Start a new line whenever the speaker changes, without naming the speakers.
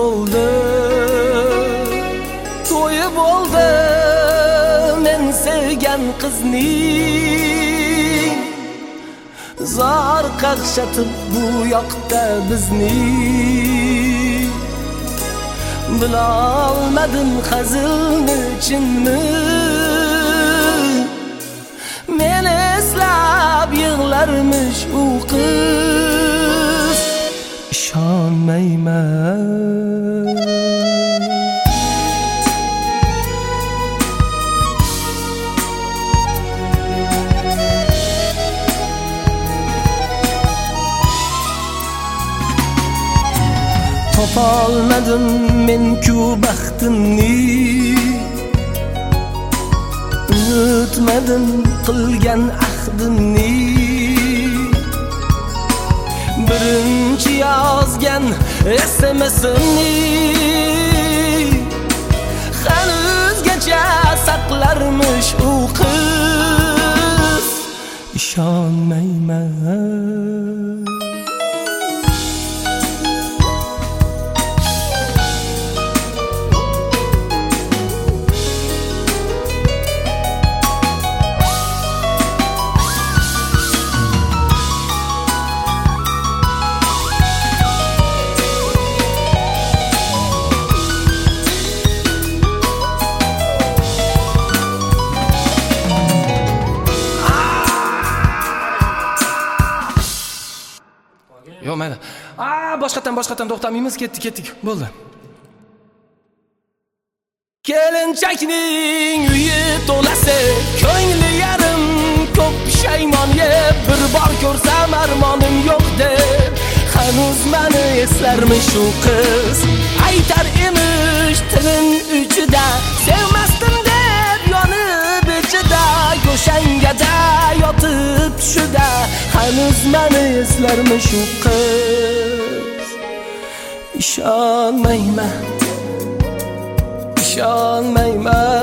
bo'ldi, to'yi bo'ldi men sevgan qizning. Zor qaqshatib bu yoqda bizni, bilolmadim hazilni chinmi. Meni eslab yig'larmish u qiz, ishonmayman. Topolmadim men-ku baxtimni, unutmadim qilgan ahdimni. Birinchi yozgan SMS'imni hanuzgacha saqlarmish u qiz, ishonmayman. Yo'q, mayli. Boshqatdan to'xtamaymiz, ketdik. Bo'ldi. Kelinchakning uyi to'lasi, ko'ngli yarim ko'p pushaymon yeb, bir bor ko'rsam armonim yo'q deb, hanuz meni eslarmish u qiz. Aytar emish tilin uchida, sevmasdim deb yonib ichida, go'shangada yotib tushida, hanuz meni eslarmish u qiz. Ishonmayman.